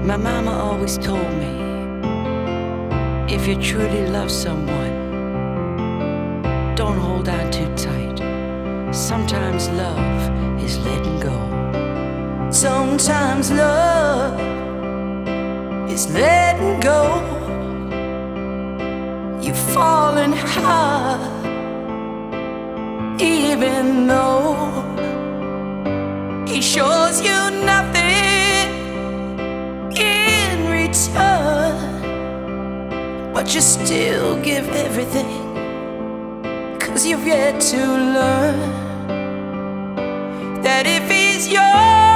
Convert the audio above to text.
My mama always told me, if you truly love someone, don't hold on too tight. Sometimes love is letting go. Sometimes love is letting go. You've fallen hard, even though he shows you nothing in return, but you still give everything, 'cause you've yet to learn that if he's yours,